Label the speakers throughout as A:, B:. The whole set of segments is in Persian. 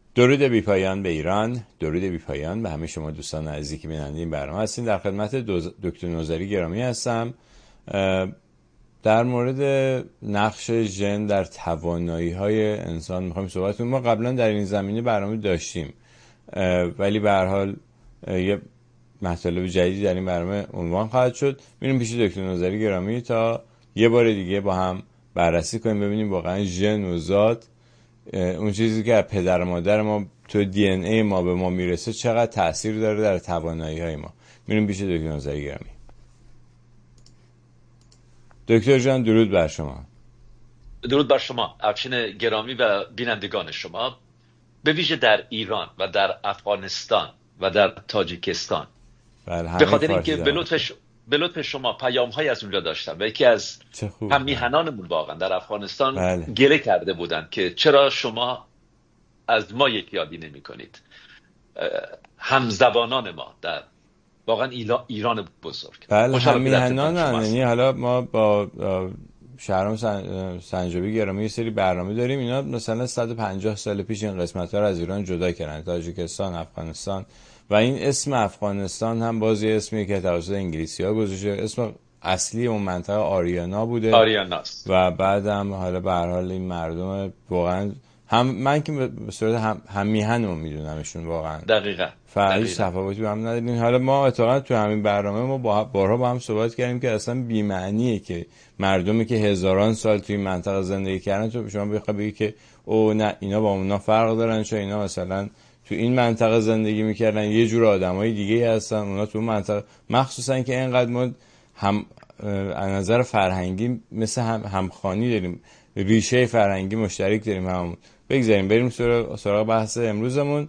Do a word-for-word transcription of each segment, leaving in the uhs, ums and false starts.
A: درود بی پایان به ایران، درود بی پایان به همه شما دوستان عزیزی که بیننده این برنامه هستین. در خدمت دکتر نوذری گرامی هستم. در مورد نقش ژن در توانایی‌های انسان می‌خوایم صحبت کنیم. ما قبلا در این زمینه برنامه داشتیم، ولی به هر حال یه مطالب جدیدی در این برنامه عنوان خواهد شد. میریم پیش دکتر نوذری گرامی تا یه بار دیگه با هم بررسی کنیم، ببینیم واقعا ژن و ذات، اون چیزی که پدر و مادر ما تو دی ان ای ما به ما میرسه، چقدر تأثیر داره در توانایی های ما. میریم پیش دکتر نوذری گرامی. دکتر جان درود بر شما.
B: درود بر شما افشین گرامی و بینندگان شما، به ویژه در ایران و در افغانستان و در تاجیکستان. به خاطر اینکه به لطف به لطف شما پیام های از اونجا داشتم و یکی از هم میهنانمون واقعا در افغانستان بله. گله کرده بودن که چرا شما از ما یک یادی نمی کنید، همزبانان ما در واقعا ایران بزرگ.
A: بله هم میهنان، یعنی حالا ما با شهرام سنجابی گرامی یه سری برنامه داریم، اینا مثلا صد و پنجاه سال پیش این قسمت ها رو از ایران جدا کردن، تاجیکستان، افغانستان، و این اسم افغانستان هم بازی اسمی که توسط انگلیسی ها گذاشته، اسم اصلی اون منطقه آریانا بوده،
B: آریاناست.
A: و بعدم حالا به هر حال این مردم واقعا هم من که به صورت هم, هم میهنم میدونمشون واقعا
B: دقیقاً
A: فرقی تفاوتی با هم نداریم. حالا ما اتفاقا تو همین برنامه ما با بارها با هم صحبت کردیم که اصلا بی معنیه که مردمی که هزاران سال توی این منطقه زندگی کردن تو شما بخوای بگی که او نه اینا با اونا فرق دارن، چون اینا مثلا تو این منطقه زندگی میکردن یه جور آدمای دیگه هستن، اونا تو منطقه، مخصوصا که اینقدر ما هم از نظر فرهنگی مثل هم همخوانی داریم، ریشه فرهنگی مشترک داریم همون. بگذاریم بریم سراغ بحث امروزمون.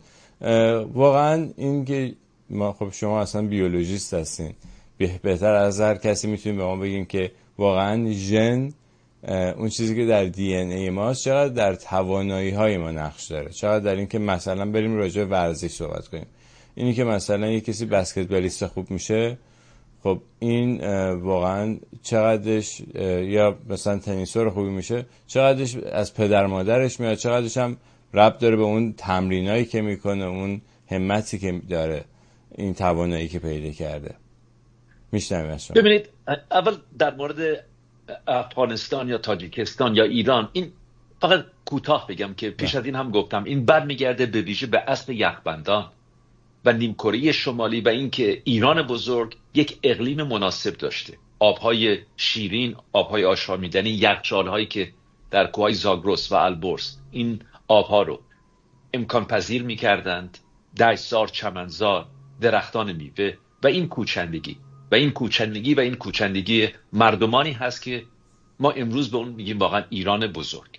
A: واقعا این که ما خب شما اصلا بیولوژیست هستین، بهتر از هر کسی میتونیم به ما بگیم که واقعا ژن، اون چیزی که در دی ان ای ماست، چقدر در توانایی های ما نقش داره، چقدر در این که مثلا بریم راجع به ورزش صحبت کنیم. اینی که مثلا یک کسی بسکتبالیست خوب میشه، خب این واقعا چقدرش، یا مثلا تنیسور خوبی میشه، چقدرش از پدر مادرش میاد، چقدرش هم ربط داره به اون تمرینایی که میکنه، اون همتی که داره، این توانایی که پیدا کرده. میشنویم از شما.
B: ببینید، اول در مورد افغانستان یا تاجیکستان یا ایران، این فقط کوتاه بگم که پیش از این هم گفتم، این برمیگرده به ویژه به اصل یخبندان و نیمکره شمالی و اینکه ایران بزرگ یک اقلیم مناسب داشته، آبهای شیرین، آبهای آشامیدنی، یخچال‌هایی که در کوههای زاگرس و البرز این آبها رو امکان پذیر می‌کردند، دشت‌زار، چمنزار، درختان میوه و این کوچندگی و این کوچندگی و این کوچندگی مردمانی هست که ما امروز به اون میگیم واقعا ایران بزرگ.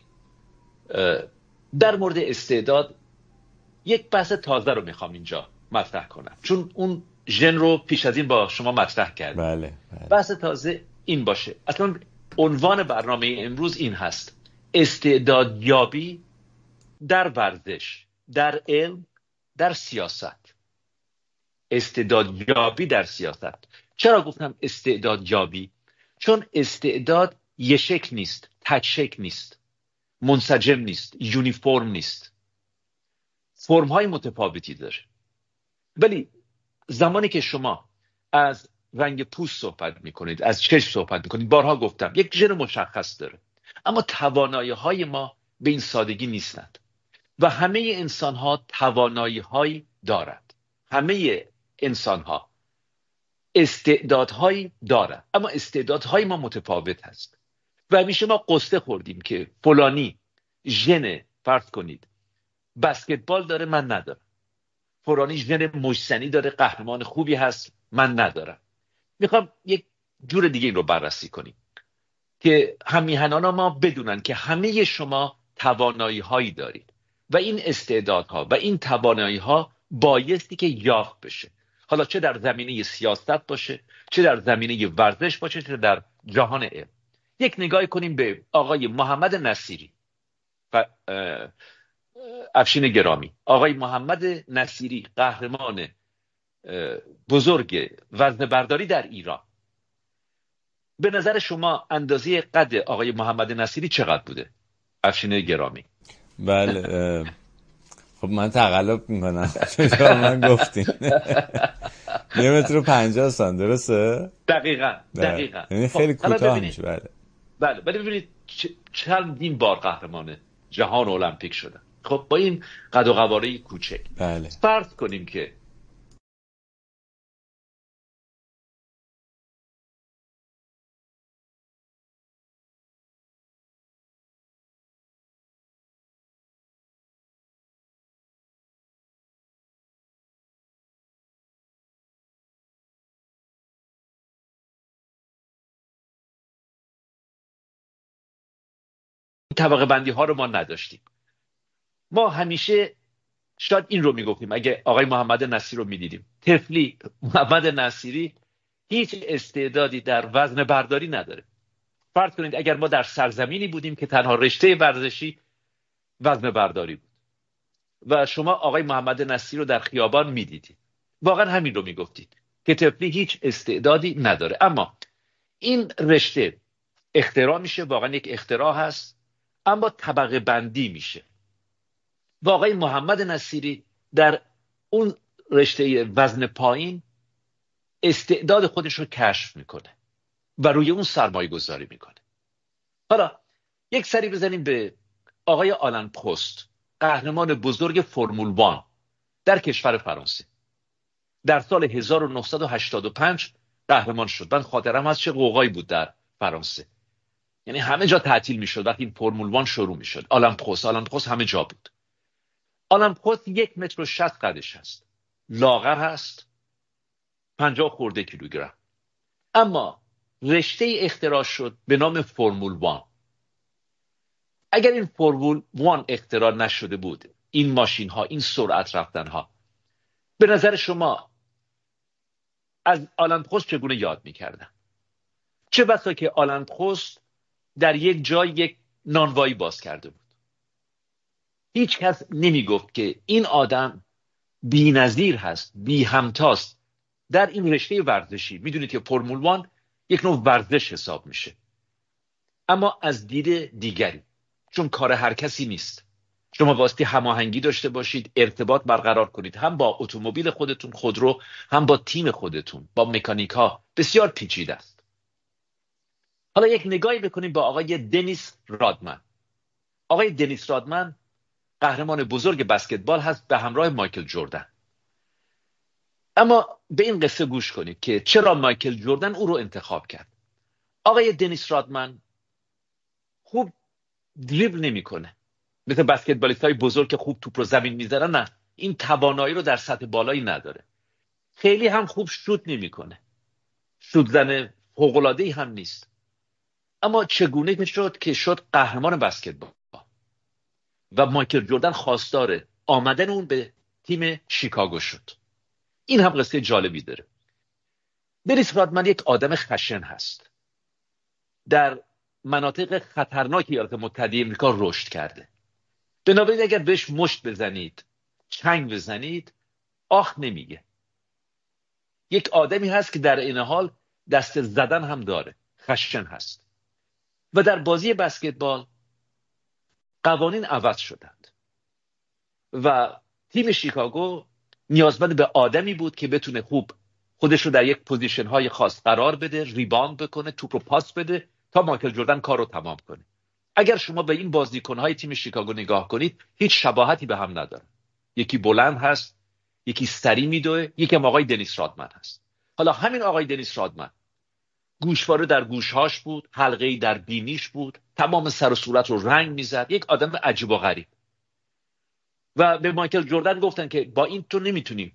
B: در مورد استعداد یک بحث تازه رو میخوام اینجا مطرح کنم، چون اون ژن رو پیش از این با شما مطرح کردم.
A: بله، بله.
B: بحث تازه این باشه، اصلا عنوان برنامه امروز این هست: استعدادیابی در ورزش، در علم، در سیاست. استعدادیابی در سیاست. چرا گفتم استعدادیابی؟ چون استعداد یه شکل نیست، تک شکل نیست، منسجم نیست، یونیفرم نیست، فرم های متفاوتی داره. ولی زمانی که شما از رنگ پوست صحبت میکنید، از چشم صحبت میکنید، بارها گفتم یک ژن مشخص داره، اما توانایی های ما به این سادگی نیستند و همه انسان ها توانایی هایی دارند، همه انسان ها استعدادهایی دارند، اما استعدادهای ما متفاوت هست و همیشه ما قصه خوردیم که فلانی ژن، فرض کنید بسکتبال داره، من ندارم. فلانی ژن مجسنی داره، قهرمان خوبی هست، من ندارم. میخوام یک جور دیگه این رو بررسی کنیم که همیهنان ما بدونن که همه شما توانایی هایی دارید و این استعدادها و این توانایی ها بایستی که یافت بشه، حالا چه در زمینه سیاست باشه، چه در زمینه ورزش باشه، چه در جهان علم. یک نگاه کنیم به آقای محمد نصیری و افشین گرامی. آقای محمد نصیری قهرمان بزرگ وزنه برداری در ایران. به نظر شما اندازه قد آقای محمد نصیری چقدر بوده افشین گرامی؟
A: بله، خب من تقلب میکنم شما من گفتین یه متر و پنجاه سانت درسته؟
B: دقیقاً دقیقاً.
A: یعنی
B: خب
A: خیلی کوتاه میشه. بله
B: بله ولی ببینید چندین بار قهرمان جهان المپیک شدن. خب با این قد و قواره کوچک
A: بله
B: فرض کنیم که طبقه بندی ها رو ما نداشتیم. ما همیشه شاید این رو میگفتیم اگه آقای محمد نصیری رو میدیدیم، طفلی محمد نصیری هیچ استعدادی در وزن برداری نداره. فرض کنید اگر ما در سرزمینی بودیم که تنها رشته ورزشی وزن برداری بود و شما آقای محمد نصیری رو در خیابان میدیدید، واقعا همین رو میگفتید که طفلی هیچ استعدادی نداره. اما این رشته اختراع میشه، واقعا یک اختراع هست، اما طبقه بندی میشه و آقای محمد نصیری در اون رشته وزن پایین استعداد خودش رو کشف میکنه و روی اون سرمایه گذاری میکنه. حالا یک سری بزنیم به آقای آلن پروست، قهرمان بزرگ فرمول وان در کشور فرانسه. در سال هزار و نهصد و هشتاد و پنج قهرمان شد. من خاطرم هست چه قوقایی بود در فرانسه، یعنی همه جا تعطیل میشد وقتی این فرمول وان شروع میشد. آلن پروست آلن پروست همه جا بود. آلن پروست یک متر و شصت قدش هست، لاغر هست، پنجاه خورده کیلوگرم. اما رشته اختراع شد به نام فرمول وان. اگر این فرمول وان اختراع نشده بود، این ماشین ها، این سرعت رفتن ها، به نظر شما از آلن پروست چگونه یاد میکردن؟ چه بسا که آلن پروست در یک جای یک نانوایی باز کرده بود، هیچ کس نمی گفت که این آدم بی نظیر هست، بی همتاست در این رشته ورزشی. میدونید که فرمول وان یک نوع ورزش حساب میشه، اما از دید دیگری، چون کار هر کسی نیست. شما واسطی هماهنگی داشته باشید، ارتباط برقرار کنید، هم با اتومبیل خودتون خودرو، هم با تیم خودتون، با مکانیک ها، بسیار پیچیده است. حالا یک نگاهی بکنیم با آقای دنیس رادمن. آقای دنیس رادمن قهرمان بزرگ بسکتبال هست به همراه مایکل جردن. اما به این قصه گوش کنید که چرا مایکل جردن او رو انتخاب کرد. آقای دنیس رادمن خوب دریبل نمیکنه مثل بسکتبالیست های بزرگ که خوب توپ رو زمین میذارن، نه، این توانایی رو در سطح بالایی نداره. خیلی هم خوب شوت نمیکنه، شوت زن فوق العاده ای هم نیست. اما چگونه شد که شد قهرمان بسکتبال و مایکل جردن خواستار آمدن اون به تیم شیکاگو شد؟ این هم قصه جالبی داره. دنیس رادمن یک آدم خشن هست، در مناطق خطرناکی ایالات متحده آمریکا رشد کرده. بنابراین اگر بهش مشت بزنید، چنگ بزنید، آخ نمیگه. یک آدمی هست که در این حال دست زدن هم داره، خشن هست. و در بازی بسکتبال قوانین عوض شدند و تیم شیکاگو نیازمند به آدمی بود که بتونه خوب خودش رو در یک پوزیشن های خاص قرار بده، ریباند بکنه، توپ رو پاس بده تا مایکل جردن کار رو تمام کنه. اگر شما به این بازیکن‌های تیم شیکاگو نگاه کنید، هیچ شباهتی به هم نداره. یکی بلند هست، یکی سری میدوه، یکی هم آقای دنیس رادمن هست. حالا همین آقای دنیس رادمن گوشواره در گوشهاش بود، حلقه‌ای در بینیش بود، تمام سر و صورت رو رنگ میزد، یک آدم عجیب و غریب. و به مایکل جردن گفتن که با این تو نمیتونیم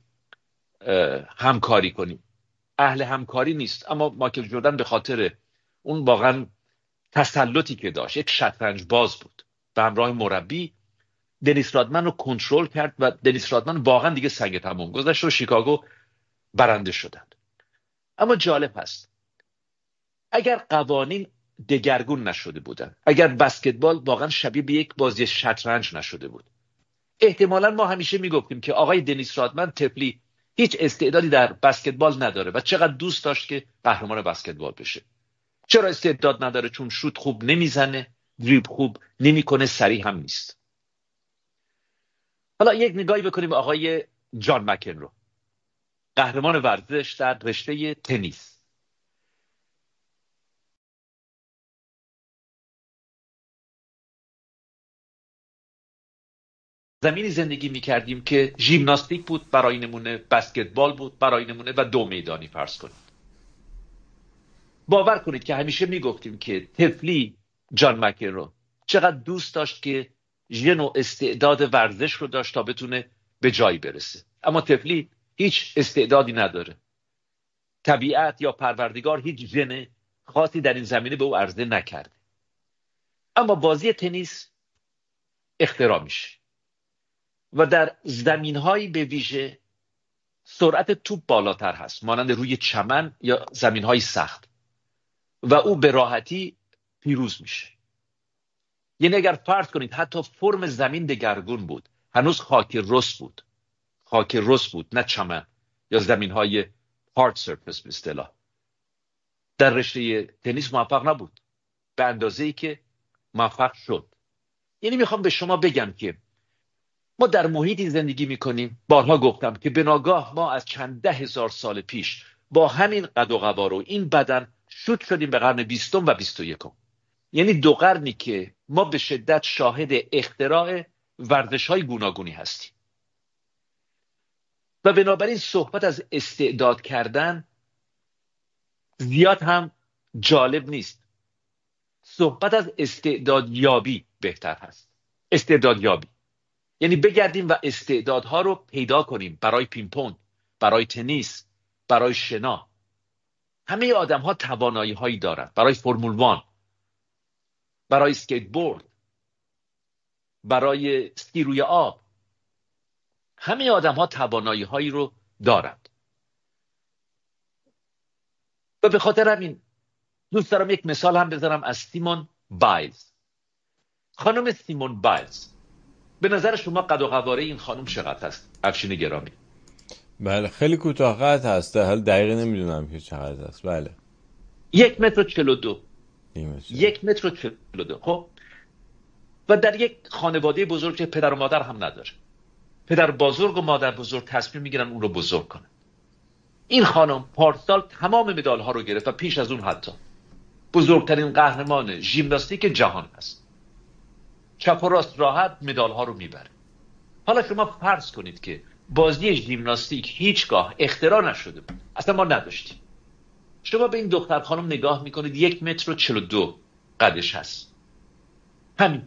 B: همکاری کنیم، اهل همکاری نیست. اما مایکل جردن به خاطر اون واقعا تسلطی که داشت، یک شطرنج باز بود، به همراه مربی دنیس رادمن رو کنترل کرد و دنیس رادمن واقعا دیگه سنگ تمام گذاشت و شیکاگو برنده شدند. اما جالب هست، اگر قوانین دگرگون نشده بودن، اگر بسکتبال واقعا شبیه به یک بازی شطرنج نشده بود، احتمالاً ما همیشه میگفتیم که آقای دنیس رادمن طفلی هیچ استعدادی در بسکتبال نداره و چقدر دوست داشت که قهرمان بسکتبال بشه. چرا استعداد نداره؟ چون شوت خوب نمیزنه، دریبل خوب نمیکنه، سریع هم نیست. حالا یک نگاهی بکنیم آقای جان مکنرو، قهرمان ورزش در رشته تنیس. زمینی زندگی می‌کردیم که ژیمناستیک بود برای نمونه، بسکتبال بود برای نمونه و دو میدانی فرض کنید. باور کنید که همیشه میگفتیم که طفلی جان مکنرو چقدر دوست داشت که ژن و استعداد ورزش رو داشت تا بتونه به جایی برسه، اما طفلی هیچ استعدادی نداره. طبیعت یا پروردگار هیچ ژن خاصی در این زمینه به او عرضه نکرده. اما بازی تنیس اختراع میشه و در زمین‌هایی به ویژه سرعت توپ بالاتر هست، مانند روی چمن یا زمین‌های سخت، و او به راحتی پیروز میشه. یعنی اگر فرض کنید حتی فرم زمین دگرگون بود، هنوز خاک رس بود، خاک رس بود نه چمن یا زمین‌های هارد سرفیس به اصطلاح، در رشته تنیس موفق نبود به اندازه‌ای که موفق شد. یعنی میخوام به شما بگم که ما در محیطی زندگی میکنیم، بارها گفتم که به ناگاه ما از چند ده هزار سال پیش با همین قد و قوار و این بدن شوت شدیم به قرن بیستم و بیست و یکم. یعنی دو قرنی که ما به شدت شاهد اختراع ورزش‌های گوناگونی هستیم و بنابراین صحبت از استعداد کردن زیاد هم جالب نیست. صحبت از استعداد یابی بهتر هست. استعداد یابی یعنی بگردیم و استعدادها رو پیدا کنیم برای پینگ پونگ، برای تنیس، برای شنا. همه آدم ها توانایی هایی دارند، برای فرمول وان، برای اسکیت بورد، برای اسکی روی آب. همه آدم ها توانایی هایی رو دارند و به خاطر همین دوست دارم یک مثال هم بزنم از سیمون بایلز. خانم سیمون بایلز، به نظر شما قد و قواره این خانم چقدر هست افشین گرامی؟
A: بله خیلی کوتاه قد هست، حال دقیقی نمیدونم که چقدر هست. بله
B: یک متر و چل و دو. یک متر و چل و دو. خب و در یک خانواده بزرگ که پدر و مادر هم نداره، پدر بزرگ و مادر بزرگ تصمیم میگیرن اون رو بزرگ کنن. این خانم پارسال تمام مدال ها رو گرفت و پیش از اون حتی بزرگترین قهرمان ژیمناستیک جهان هست. چپ و راست راحت مدال ها رو میبره. حالا شما فرض کنید که بازی ژیمناستیک هیچگاه اختراع نشده بود، اصلا ما نداشتیم. شما به این دختر خانم نگاه میکنید، یک متر و چل و دو قدش هست، همین.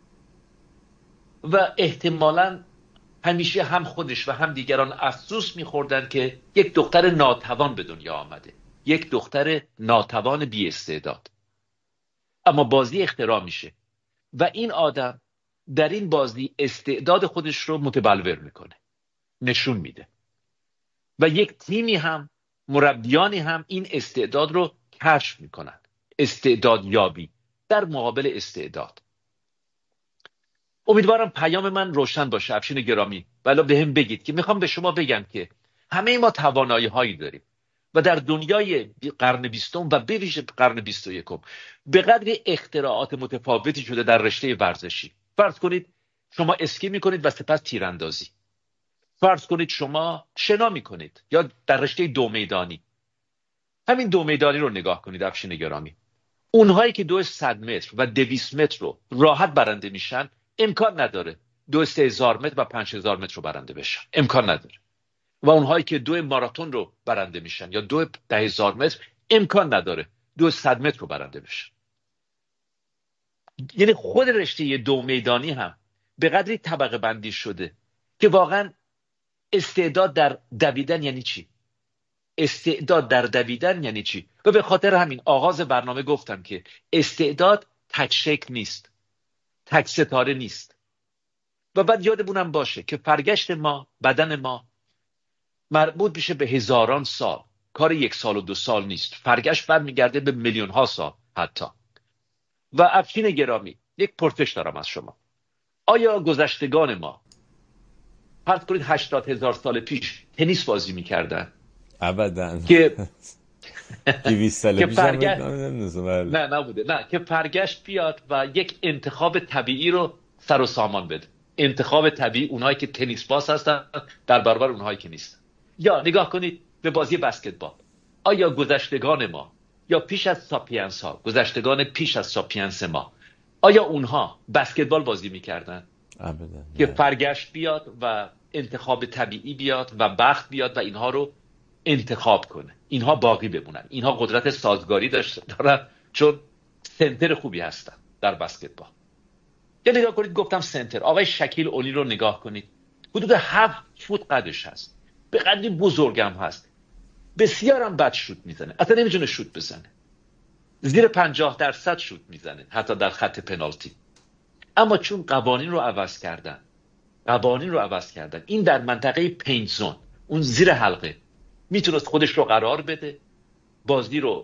B: و احتمالاً همیشه هم خودش و هم دیگران افسوس میخوردن که یک دختر ناتوان به دنیا آمده، یک دختر ناتوان بی استعداد. اما بازی اختراع میشه و این آدم در این بازی استعداد خودش رو متبلور میکنه، نشون میده و یک تیمی هم، مربیانی هم این استعداد رو کشف میکنن. استعداد یابی در مقابل استعداد. امیدوارم پیام من روشن باشه افشین گرامی. ولی به هم بگید که میخوام به شما بگم که همه ما توانایی هایی داریم و در دنیای قرن بیستم و به ویژه قرن بیست و یکم به قدر اختراعات متفاوتی شده در رشته ورزشی. فرض کنید شما اسکی میکنید و سپس تیراندازی. فرض کنید شما شنا میکنید یا در رشته دو میدانی. همین دو میدانی رو نگاه کنید افشین گرامی. اونهایی که دو صد متر و دویست متر رو راحت برنده میشن امکان نداره دو سه هزار متر و پنج هزار متر رو برنده بشن، امکان نداره. و اونهایی که دو ماراتون رو برنده میشن یا دو ده هزار متر امکان نداره دو صد متر رو برنده بشن. یعنی خود رشته دو میدانی هم به قدری طبقه بندی شده که واقعا استعداد در دویدن یعنی چی؟ استعداد در دویدن یعنی چی؟ و به خاطر همین آغاز برنامه گفتم که استعداد تک شکل نیست، تک ستاره نیست. و بعد یادمونم باشه که فرگشت ما، بدن ما مربوط میشه به هزاران سال، کار یک سال و دو سال نیست. فرگشت برمیگرده به میلیون ها سال حتی. و افشین گرامی یک پرسش دارم از شما. آیا گذشتگان ما فرض کنید هشتاد هزار سال پیش تنیس بازی میکردن؟
A: ابداً.
B: که
A: دویست سال پیش هم
B: نه نبوده. نه که فرگشت بیاد و یک انتخاب طبیعی رو سر و سامان بده. انتخاب طبیعی اونهایی که تنیس باز هستن در برابر اونهایی که نیستن. یا نگاه کنید به بازی بسکتبال. آیا گذشتگان ما یا پیش از ساپینس ها، گذشتگان پیش از ساپینس ما، آیا اونها بسکتبال بازی میکردن؟
A: ابدا.
B: که فرگشت بیاد و انتخاب طبیعی بیاد و بخت بیاد و اینها رو انتخاب کنه، اینها باقی بمونن، اینها قدرت سازگاری دارن چون سنتر خوبی هستن در بسکتبال. یا نگاه کنید، گفتم سنتر، آقای شکیل اولی رو نگاه کنید، حدود هفت فوت قدش هست، به قدری بزرگم هست، بسیارم بد شوت میزنه، اصلا نمیتونه شوت بزنه، زیر پنجاه درصد شوت میزنه حتی در خط پنالتی. اما چون قوانین رو عوض کردن قوانین رو عوض کردن این در منطقه پینت زون، اون زیر حلقه، میتونست خودش رو قرار بده، بازی رو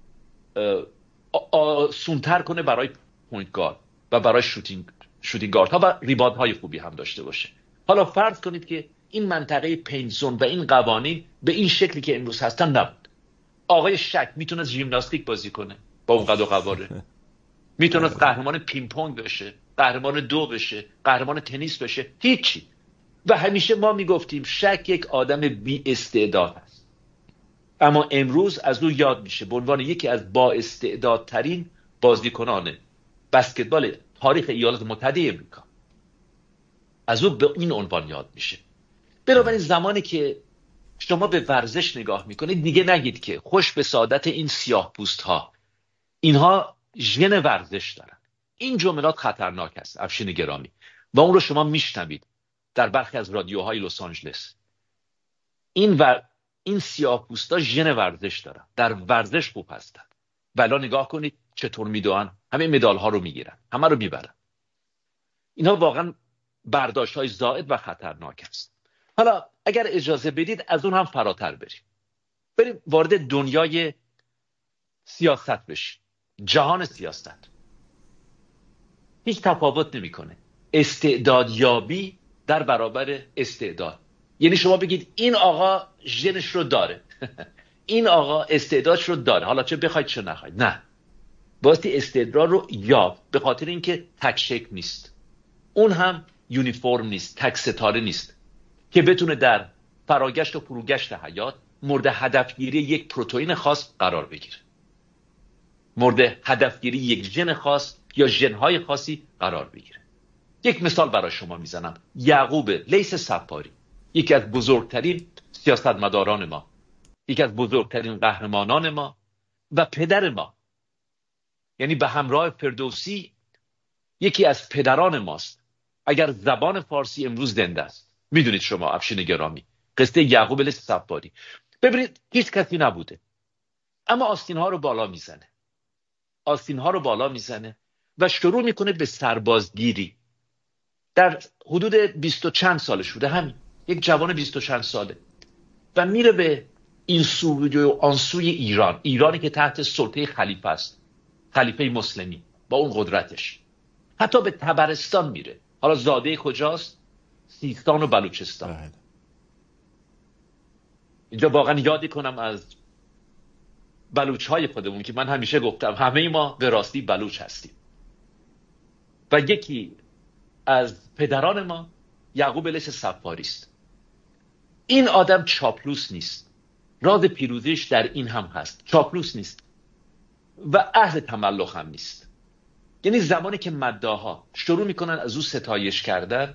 B: آسونتر کنه برای پوینت گارد و برای شوتینگ شوتینگ گارد ها و ریباند های خوبی هم داشته باشه. حالا فرض کنید که این منطقه پینت زون و این قوانین به این شکلی که امروز هستن نبود. آقای شک میتونست ژیمناستیک بازی کنه با اون قد و قواره، میتونست قهرمان پینگ پونگ بشه، قهرمان دو بشه، قهرمان تنیس بشه، هیچی. و همیشه ما میگفتیم شک یک آدم بی استعداد است، اما امروز از او یاد میشه به عنوان یکی از با استعدادترین بازیکنان بسکتبال تاریخ ایالات متحده آمریکا، از او به این عنوان یاد میشه. بنابراین زمانی که شما به ورزش نگاه میکنید دیگه نگید که خوش به سعادت این سیاه پوست ها، اینها ژن ورزش دارن. این جملات خطرناک است افشین گرامی و اون رو شما میشنوید در برخی از رادیوهای لس آنجلس. این و این سیاه پوستا ژن ورزش دارن، در ورزش خوب هستن. ولی نگاه کنید چطور میدوئن، همه مدال ها رو میگیرن، همه رو میبرن. اینها واقعا برداشت های زائد و خطرناک است. حالا اگر اجازه بدید از اون هم فراتر بریم بریم وارد دنیای سیاست بشیم. جهان سیاست هیچ تفاوت نمیکنه استعداد یابی در برابر استعداد. یعنی شما بگید این آقا ژنش رو داره این آقا استعدادش رو داره، حالا چه بخواید چه نخواید، نه، بایستی استعداد رو یاب، به خاطر اینکه تک شکل نیست، اون هم یونیفرم نیست، تک ستاره نیست که بتونه در فراگشت و فروگشت حیات مورد هدفگیری یک پروتئین خاص قرار بگیره، مورد هدفگیری یک ژن خاص یا ژن‌های خاصی قرار بگیره. یک مثال برای شما میزنم. یعقوب لیث صفاری، یکی از بزرگترین سیاستمداران ما، یکی از بزرگترین قهرمانان ما و پدر ما، یعنی به همراه فردوسی یکی از پدران ماست. اگر زبان فارسی امروز زنده است، میدونید شما افشین گرامی قصه یعقوب لیث صفاری، ببینید هیچ کسی نبوده اما آستین ها رو بالا میزنه آستین ها رو بالا میزنه و شروع میکنه به سربازگیری. در حدود بیست و چند سالش بوده، همین یک جوان بیست و چند ساله، و میره به این سوی و آن سوی ایران، ایرانی که تحت سلطه خلیفه است، خلیفه مسلمی با اون قدرتش. حتی به طبرستان میره. حالا زاده کجاست؟ سیستان و بلوچستان. اینجا واقعا یادی کنم از بلوچ های خودمون که من همیشه گفتم همه ما به راستی بلوچ هستیم و یکی از پدران ما یعقوب لیث صفاری است. این آدم چاپلوس نیست، راز پیروزیش در این هم هست، چاپلوس نیست و اهل تملق هم نیست. یعنی زمانی که مداحا شروع میکنن از او ستایش کردن،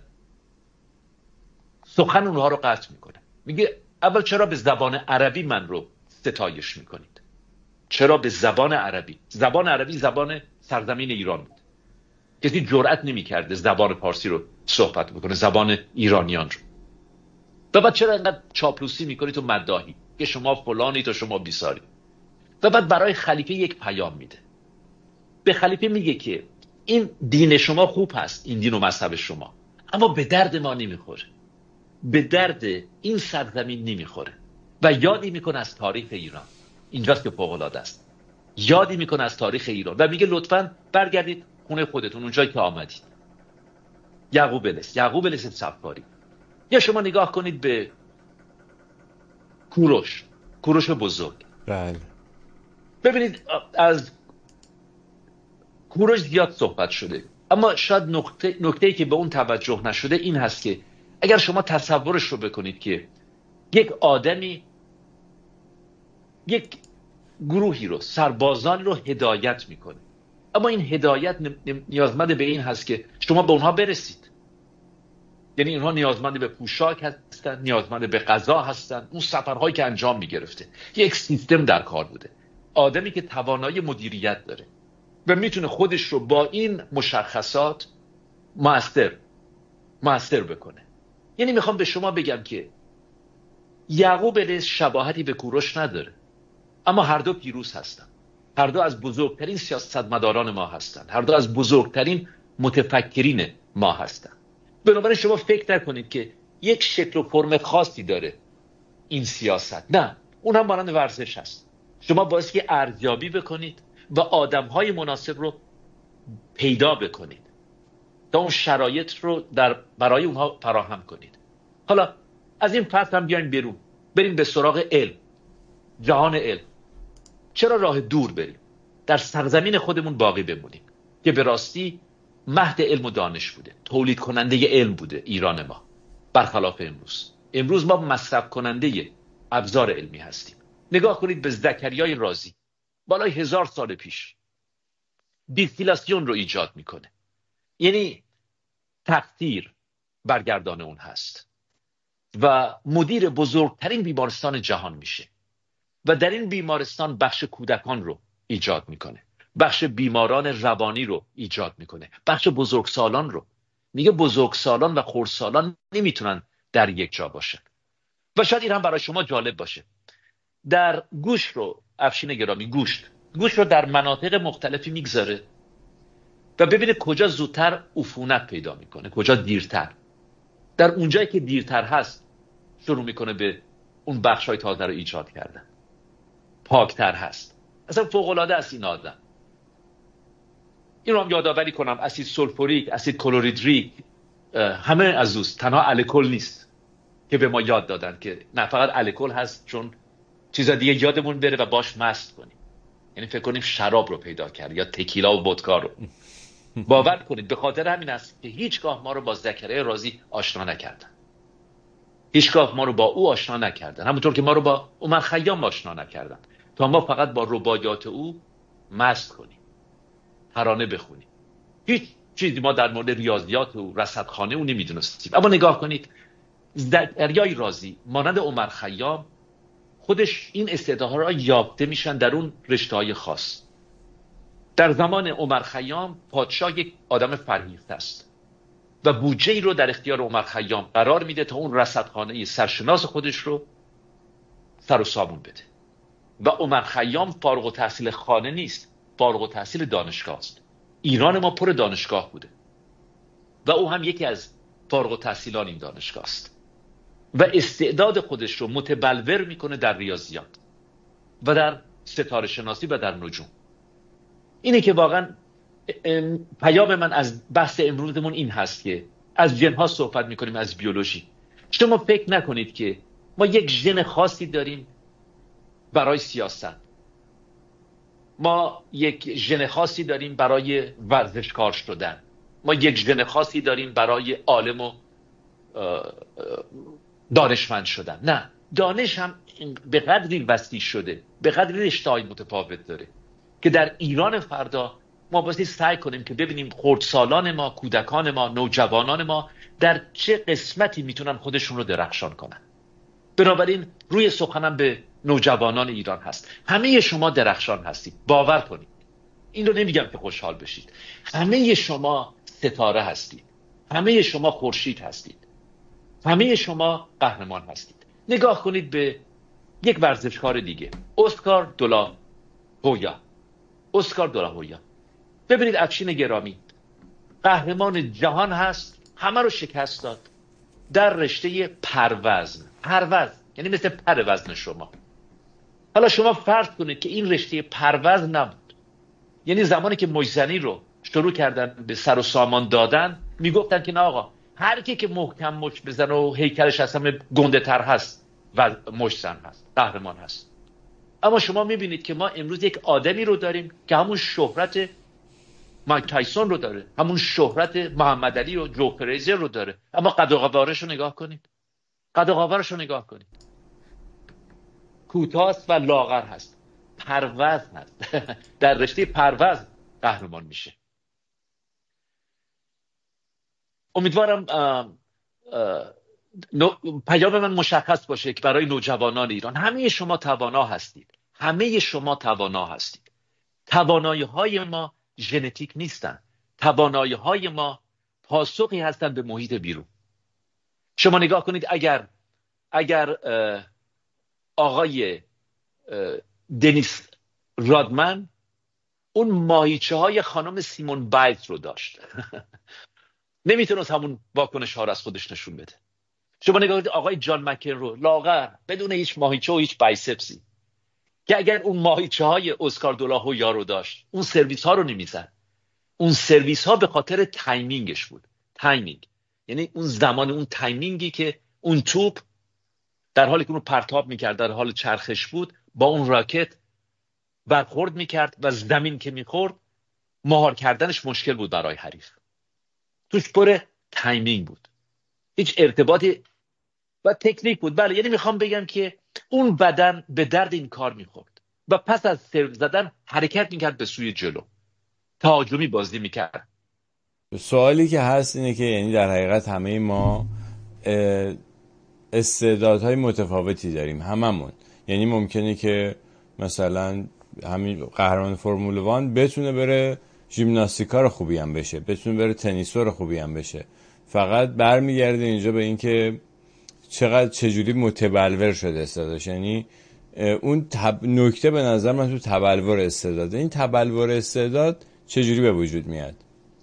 B: سخن اونها رو قطع میکنه، میگه اول چرا به زبان عربی من رو ستایش میکنید؟ چرا به زبان عربی؟ زبان عربی زبان سرزمین ایران بود، کسی جرئت نمی‌کرده زبان فارسی رو صحبت بکنه، زبان ایرانیان رو. و بعد چرا اینقدر چاپلوسی میکنید و مداحی که شما فلانی تو شما بیساری؟ و بعد برای خلیفه یک پیام میده. به خلیفه میگه که این دین شما خوب هست، این دین و مذهب شما، اما به درد ما نمیخوره، به درد این سرزمین نمیخوره. و یادی میکنه از تاریخ ایران. اینجاست که فوق‌العاده است. یادی میکنه از تاریخ ایران و میگه لطفاً برگردید خونه خودتون، اونجایی که آمدید. یعقوب لیث یعقوب لیث صفاری. یا شما نگاه کنید به کوروش کوروش بزرگ.
A: بله.
B: ببینید از کوروش زیاد صحبت شده. اما شاید نکته نکته‌ای که به اون توجه نشده این هست که اگر شما تصورش رو بکنید که یک آدمی یک گروهی رو، سربازان رو هدایت میکنه، اما این هدایت نیازمند به این هست که شما به اونها برسید. یعنی اینها نیازمند به پوشاک هستن، نیازمند به غذا هستن، اون سفرهایی که انجام میگرفته یک سیستم در کار بوده. آدمی که توانایی مدیریت داره و میتونه خودش رو با این مشخصات مؤثر مؤثر بکنه. یعنی میخوام به شما بگم که یعقوب علیه شباهتی به کوروش نداره، اما هر دو پیروز هستن. هر دو از بزرگترین سیاستمداران ما هستن. هر دو از بزرگترین متفکرین ما هستن. بنابراین شما فکر نکنید که یک شکل و فرم خاصی داره این سیاست. نه، اون هم مانند ورزش هست. شما باید که ارزیابی بکنید و آدم‌های مناسب رو پیدا بکنید تا اون شرایط رو در برای اونها فراهم کنید. حالا از این فصل هم بیایم بیرون، بریم به سراغ علم، جهان علم. چرا راه دور بریم؟ در سرزمین خودمون باقی بمونیم که به راستی مهد علم و دانش بوده، تولید کننده علم بوده ایران ما، برخلاف امروز. امروز ما مصرف کننده ابزار علمی هستیم. نگاه کنید به زکریای رازی، بالای هزار سال پیش دیستیلاسیون رو ایجاد میکنه. یعنی تقدیر برگردان اون هست و مدیر بزرگترین بیمارستان جهان میشه و در این بیمارستان بخش کودکان رو ایجاد میکنه، بخش بیماران روانی رو ایجاد میکنه، بخش بزرگسالان رو. میگه بزرگسالان و خردسالان نمیتونن در یک جا باشن. و شاید این هم برای شما جالب باشه، در گوشت رو، افشین گرامی، گوشت گوشت رو در مناطق مختلفی میگذاره و ببینه کجا زودتر عفونت پیدا میکنه، کجا دیرتر. در اونجایی که دیرتر هست شروع میکنه به اون بخشای تازه رو ایجاد کردن، پاکتر هست. اصلا فوق‌العاده است این آدم. این رو هم یادآوری کنم، اسید سولفوریک، اسید کلوریدریک، همه از اوست، تنها الکل نیست که به ما یاد دادن که نه فقط الکل هست چون چیزا دیگه یادمون بره و باش مست کنیم. یعنی فکر کنیم شراب رو پیدا کرد یا تکیلا و ودکا رو. باور کنید به خاطر همین است که هیچگاه ما رو با زکریا رازی آشنا نکردن. هیچگاه ما رو با او آشنا نکردن، همونطور که ما رو با عمر خیام آشنا نکردن، تا ما فقط با رباعیات او مست کنیم، ترانه بخونیم. هیچ چیزی ما در مورد ریاضیات و رصدخانه او نمیدونستیم. اما نگاه کنید، زکریای رازی مانند عمر خیام خودش این استعدادها را یافته میشن در اون رشته‌های خاص. در زمان عمر خیام پادشاه یک آدم فرهیخته است و بودجه‌ای رو در اختیار عمر خیام قرار میده تا اون رصدخانه سرشناس خودش رو سر و سامون بده. و عمر خیام فارغ التحصیل خانه نیست، فارغ التحصیل دانشگاه است. ایران ما پر دانشگاه بوده و او هم یکی از فارغ التحصیلان این دانشگاه است و استعداد خودش رو متبلور میکنه در ریاضیات و در ستاره شناسی و در نجوم. اینه که واقعا پیام من از بحث امروزمون این هست که از ژن‌ها صحبت میکنیم، از بیولوژی. شما فکر نکنید که ما یک ژن خاصی داریم برای سیاست، ما یک ژن خاصی داریم برای ورزشکار شدن، ما یک ژن خاصی داریم برای عالم و دانشمند شدن. نه، دانش هم به قدری وسیع شده، به قدری رشته‌های متفاوت داره که در ایران فردا ما باید سعی کنیم که ببینیم خردسالان ما، کودکان ما، نوجوانان ما در چه قسمتی میتونن خودشون رو درخشان کنن. بنابراین روی سخنم به نوجوانان ایران هست. همه شما درخشان هستید، باور کنید. این رو نمیگم که خوشحال بشید. همه شما ستاره هستید، همه شما خورشید هستید، همه شما قهرمان هستید. نگاه کنید به یک ورزشکار دیگه، اسکار دولا هویا. اسکار دولا هویا، ببینید افشین گرامی، قهرمان جهان هست، همه رو شکست داد در رشته پروزن. پروزن یعنی مثل پر وزن شما. حالا شما فرض کنید که این رشته پروزن نبود. یعنی زمانی که مجزنی رو شروع کردن به سر و سامان دادن، میگفتن که نه آقا، هر کی که محکم مچ بزنه و هیکلش اصلا گنده تر هست و مجزن هست، قهرمان هست. اما شما میبینید که ما امروز یک آدمی رو داریم که همون شهرت مایک تایسون رو داره، همون شهرت محمد علی رو، جو فریزر رو داره. اما قد و قوارش رو نگاه کنید، قد و قوارش رو نگاه کنید، کوتاست و لاغر هست، پرواز هست در رشته پرواز قهرمان میشه. امیدوارم اه اه نو... پیام من مشخص باشه که برای نوجوانان ایران، همه شما توانا هستید، همه شما توانا هستید. توانایی های ما ژنتیک نیستن، توانایی های ما پاسخی هستن به محیط بیرون. شما نگاه کنید، اگر اگر آقای دنیس رادمن اون ماهیچه های خانم سیمون بایلز رو داشت نمیتونست همون واکنش ها رو از خودش نشون بده. شما نگاه کنید آقای جان مکن رو، لاغر، بدون هیچ ماهیچه و هیچ بایسپسی، که اگر اون ماهیچه های اسکار دولاهو یارو داشت، اون سرویس ها رو نمیزد. اون سرویس ها به خاطر تایمینگش بود. تایمینگ یعنی اون زمان، اون تایمینگی که اون توپ در حالی که اون پرتاب میکرد، در حال چرخش بود، با اون راکت برخورد میکرد و زمین که میخورد مهار کردنش مشکل بود برای حریف. توش پر تایمینگ بود، هیچ ارتباطی و تکنیک بود. بله، یعنی میخوام بگم که اون بدن به درد این کار میخورد و پس از سرو زدن حرکت میکرد به سوی جلو، تهاجمی بازی میکرد.
A: سوالی که هست اینه که یعنی در حقیقت همه ما استعدادهای متفاوتی داریم، هممون. یعنی ممکنه که مثلا همین قهرمان فرمول وان بتونه بره ژیمناستیکار خوبی هم بشه، بتونه بره تنیسور خوبی هم بشه. فقط برمیگرده اینجا به این که چقدر چجوری متبلور شده استعدادش. یعنی اون تب... نکته به نظر من تو تبلور استعداد. این تبلور استعداد چجوری به وجود میاد؟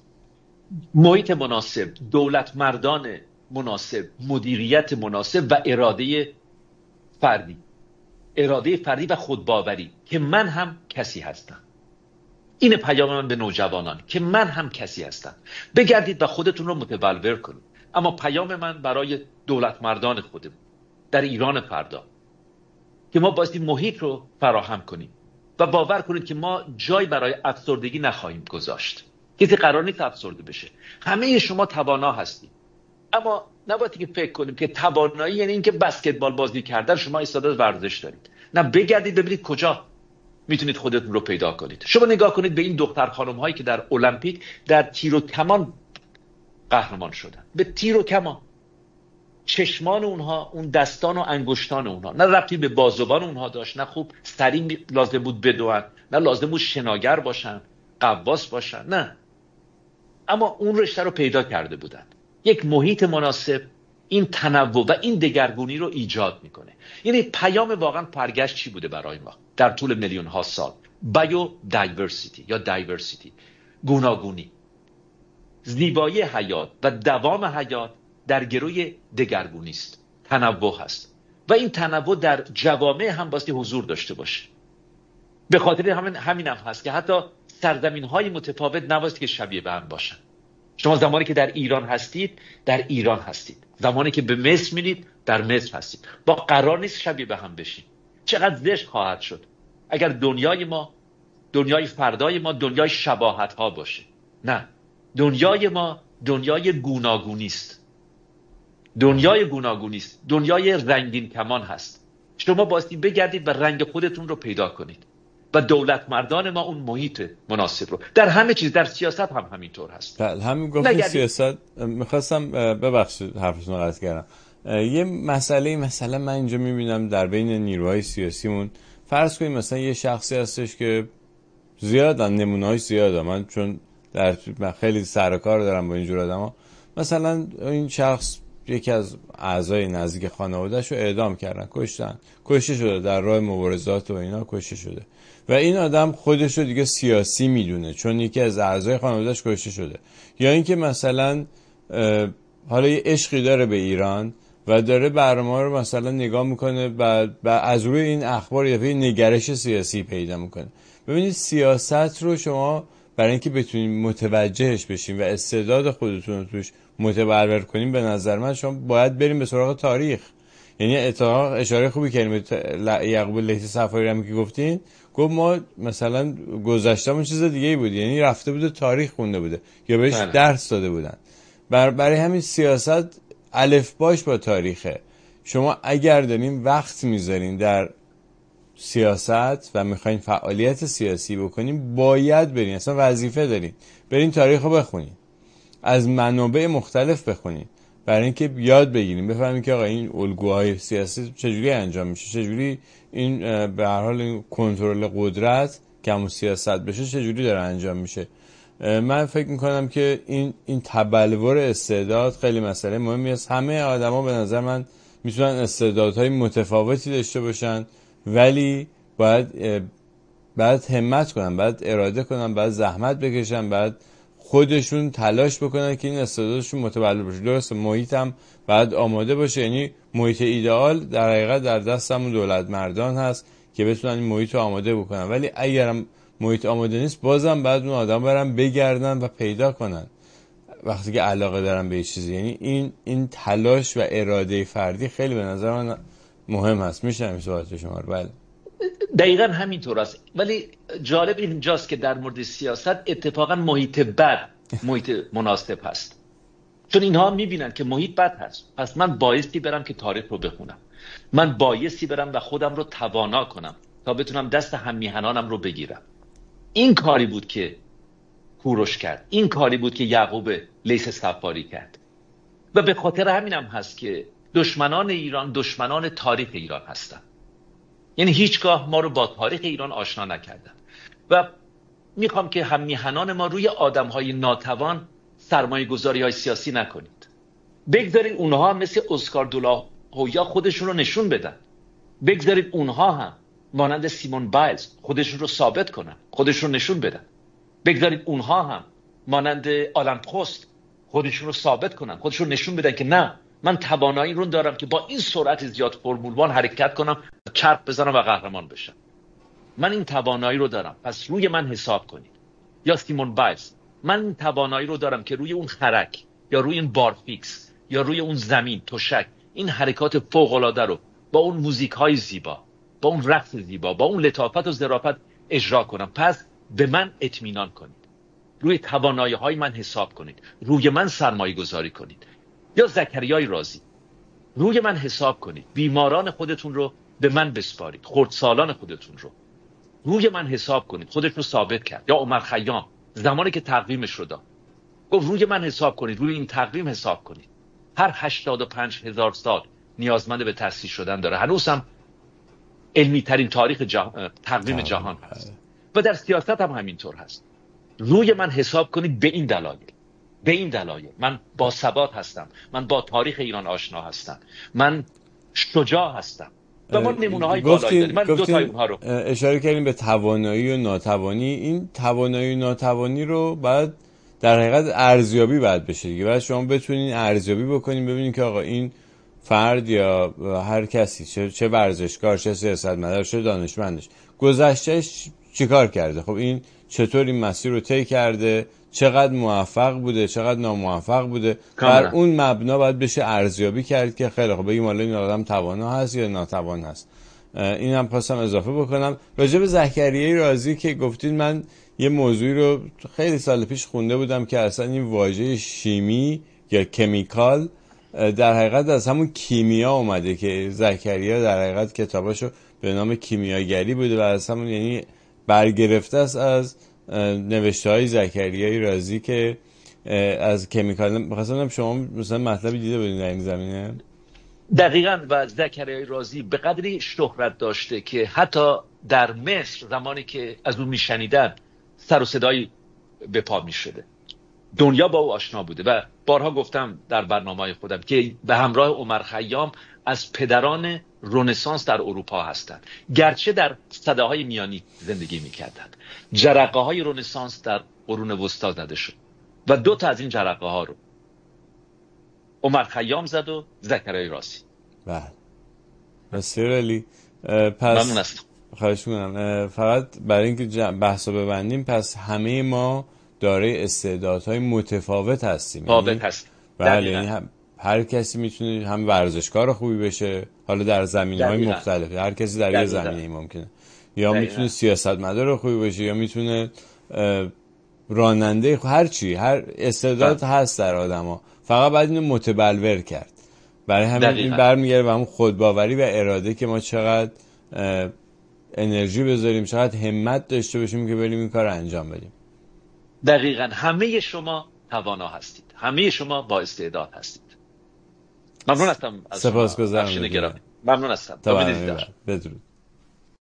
B: محیط مناسب، دولت مردان مناسب، مدیریت مناسب و اراده فردی، اراده فردی و خودباوری که من هم کسی هستم. این پیام من به نوجوانان که من هم کسی هستم. بگردید و خودتون رو متبلور کنید. اما پیام من برای دولت مردان خودمون در ایران فردا که ما بایستی محیط رو فراهم کنیم و باور کنید که ما جای برای افسردگی نخواهیم گذاشت. کسی قرار نیست افسرده بشه. همه شما توانا هستید، اما نباید که فکر کنیم که توانایی یعنی اینکه بسکتبال بازی کردن شما استعداد ورزش دارید. نه، بگردید ببینید کجا میتونید خودتون رو پیدا کنید. شما نگاه کنید به این دختر خانم هایی که در المپیک در تیر و کمان قهرمان شدن. به تیر و کمان، چشمان اونها، اون دستان و انگشتان اونها نه ربطی به بازوان اونها داشت، نه خوب سری لازم بود بدوئن، نه لازم بود شناگر باشن، قواس باشن، نه، اما اون رشته رو پیدا کرده بودن. یک محیط مناسب این تنوع و این دگرگونی رو ایجاد میکنه. یعنی پیام واقعا پرگشت چی بوده برای ما در طول میلیون ها سال؟ بایو دایورسیتی یا دایورسیتی، گوناگونی. زیبایی حیات و دوام حیات در گروی دگرگونی است، تنوع هست و این تنوع در جوامع هم باستی حضور داشته باشه. به خاطر همین همین هم هست که حتی سرزمین‌های متفاوت نباید که شبیه به هم باشن. شما زمانی که در ایران هستید در ایران هستید، زمانی که به مصر میرید در مصر هستید. با قرار نیست شبیه به هم بشین. چقدر زشت خواهد شد اگر دنیای ما، دنیای فردای ما دنیای شباهت ها باشه. نه، دنیای ما دنیای گوناگونی است. دنیای گوناگونی است، دنیای رنگین کمان هست. شما بایستی بگردید و رنگ خودتون رو پیدا کنید و دولت مردان ما اون محیط مناسب رو در همه چیز، در سیاست هم همینطور هست.
A: همین گفتید سیاست. میخواستم ببخشید حرفتون رو قطع کردم. یه مسئله مثلا من اینجا میبینم در بین نیروهای سیاسیمون، فرض کنیم مثلا یه شخصی هستش که زیادن، نمونه‌های زیاده، من چون در خیلی سر و کار دارم با اینجور آدما، مثلا این شخص یکی از اعضای نزدیک خانواده‌شو اعدام کردن، کشتن، کشته شده در راه مبارزات و اینا کشته شده و این آدم خودشو دیگه سیاسی میدونه چون یکی از اعضای خانواده‌اش کشته شده. یا اینکه مثلا حالا یه عشقی داره به ایران و داره برنامه رو مثلا نگاه میکنه و, و از روی این اخبار یه نگرش سیاسی پیدا میکنه. ببینید سیاست رو شما برای اینکه بتونید متوجهش بشین و استعداد خودتون رو توش متبلور کنیم، به نظر من شما باید بریم به سراغ تاریخ. یعنی اتفاق اشاره خوبی کردیم به یعقوب لیثی صفاری هم که گفتین، گفت ما مثلا گذشتهمون چیز دیگه ای بود، یعنی رفته بوده تاریخ خونده بوده یا بهش
B: بله.
A: درس داده بودن. بر برای همین سیاست الفباش با تاریخه. شما اگر دارین وقت میذارین در سیاست و میخواین فعالیت سیاسی بکنین، باید برین، اصلا وظیفه دارین برین تاریخ رو بخونین، از منابع مختلف بخونین، برای اینکه یاد بگیریم، بفهمیم که آقا این الگوهای سیاسی چجوری انجام میشه، چجوری این به هر حال این کنترل قدرت که همون سیاست بشه چجوری داره انجام میشه. من فکر میکنم که این این تبلور استعداد خیلی مسئله مهمی است. همه آدما به نظر من میتونن استعدادهای متفاوتی داشته باشن، ولی باید باید همت کنن، باید اراده کنن، باید زحمت بکشن، باید خودشون تلاش بکنن که این استعدادشون متبلور بشه. درسته محیط هم باید آماده باشه، یعنی محیط ایدئال در حقیقت در دست همون دولت مردان هست که بتونن این محیط رو آماده بکنن، ولی اگرم محیط آماده نیست بازم بعد اون آدم برن بگردن و پیدا کنن وقتی که علاقه دارن به یه چیزی. یعنی این این تلاش و اراده فردی خیلی به نظر من مهم هست. میشنم سوالات شما رو. بله
B: دقیقا همینطور است، ولی جالب اینجاست که در مورد سیاست اتفاقا محیط بد محیط مناسب هست، چون اینها میبینن که محیط بد هست، پس من بایستی برم که تاریخ رو بخونم، من بایستی برم و خودم رو توانا کنم تا بتونم دست هم میهنانم رو بگیرم. این کاری بود که کوروش کرد، این کاری بود که یعقوب لیث صفاری کرد، و به خاطر همینم هست که دشمنان ایران دشمنان تاریخ ایران هستن. یعنی هیچگاه ما رو با تاریخ ایران آشنا نکردن و میخوام که هم میهنان ما روی آدمهای ناتوان سرمایه گذاری های سیاسی نکنید. بگذارید اونها هم مثل اسکار دولا هویا خودشون رو نشون بدن، بگذارید اونها هم مانند سیمون بایلز خودشون رو ثابت کنن، خودشون رو نشون بدن، بگذارید اونها هم مانند آلن پروست خودشون رو ثابت کنن، خودشون رو نشون بدن که نه، من توانایی رو دارم که با این سرعت زیاد فرمولوان حرکت کنم، چرخ بزنم و قهرمان بشم. من این توانایی رو دارم، پس روی من حساب کنید. یا سیمون بایلز، من این توانایی رو دارم که روی اون خرک یا روی این بارفیکس یا روی اون زمین تشک این حرکات فوق العاده رو با اون موزیک های زیبا، با اون رقص زیبا، با اون لطافت و ظرافت اجرا کنم. پس به من اطمینان کنید، روی توانایی های من حساب کنید، روی من سرمایه گذاری کنید. یا زکریای رازی، روی من حساب کنید، بیماران خودتون رو به من بسپارید، خردسالان خودتون رو روی من حساب کنید، خودش رو ثابت کرد. یا عمر خیام زمانی که تقویمش رو داد گفت روی من حساب کنید، روی این تقویم حساب کنید. هر هشتاد و پنج هزار سال نیازمند به تصحیح شدن داره، هنوز هم علمی ترین تاریخ جه... تقویم جهان هست. و در سیاست هم همینطور هست، روی من حساب کنید به این دلایل، به این دلایل من با ثبات هستم، من با تاریخ ایران آشنا هستم، من شجاع هستم و ما نمونه های بالایی داریم. من دو تا اونها رو
A: اشاره کردیم به توانایی و ناتوانی. این توانایی و ناتوانی رو بعد در حقیقت ارزیابی باید بشه دیگه، بعد شما بتونین ارزیابی بکنین، ببینین که آقا این فرد یا هر کسی، چه چه ورزشکار، چه سیاستمدار، چه دانشمندش، گذشتهش چیکار کرده، خب این چطور این مسیر رو طی کرده، چقدر موفق بوده، چقدر ناموفق بوده، بر اون مبنا باید بشه ارزیابی کرد که خیلی خب بگیم حالا این آدم توانا هست یا ناتوان هست. این هم خواستم اضافه بکنم راجع به زکریای رازی که گفتید. من یه موضوعی رو خیلی سال پیش خونده بودم که اصلا این واژه شیمی یا کمیکال در حقیقت از همون کیمیا اومده، که زکریا در حقیقت کتاباشو به نام کیمیاگری بوده و از همون یعنی برگرفته است از نوشته های زکریای رازی که از کمیکال. می‌خواستم شما مثلا مطلبی دیده بودین در این زمینه؟
B: دقیقاً. و زکریای رازی به قدری شهرت داشته که حتی در مصر زمانی که از اون میشنیدن سر و صدایی به پا میشده، دنیا با او آشنا بوده. و بارها گفتم در برنامه‌های خودم که به همراه عمر خیام از پدران رنسانس در اروپا هستند، گرچه در سده‌های میانی زندگی می‌کردند. جرقه‌های رنسانس در قرون وسطا زده شد و دو تا از این جرقه‌ها رو عمر خیام زد و زکریای رازی.
A: بله بسیار عالی. پس خواهش می‌کنم فقط برای اینکه بحثو ببندیم، پس همه ما دارای استعدادهای متفاوت هستیم.
B: متفاوت هست.
A: بله، یعنی هم هر کسی میتونه هم ورزشکار خوبی بشه، حالا در زمینه‌های مختلف، هر کسی در یه زمینه‌ای ممکنه، یا میتونه سیاستمدار خوبی باشه، یا میتونه راننده، هر چی، هر استعداد هست در آدما، فقط باید اینو متبلور کرد. برای همین این برمیگره به همون خودباوری و اراده که ما چقدر انرژی بذاریم، چقدر همت داشته باشیم که بریم این کار رو انجام بدیم.
B: دقیقاً. همه شما توانا هستید، همه شما با استعداد هستید. ممنون هستم از شما.
A: سپاسگزارم.
B: ممنون هستم.
A: تا بدرود.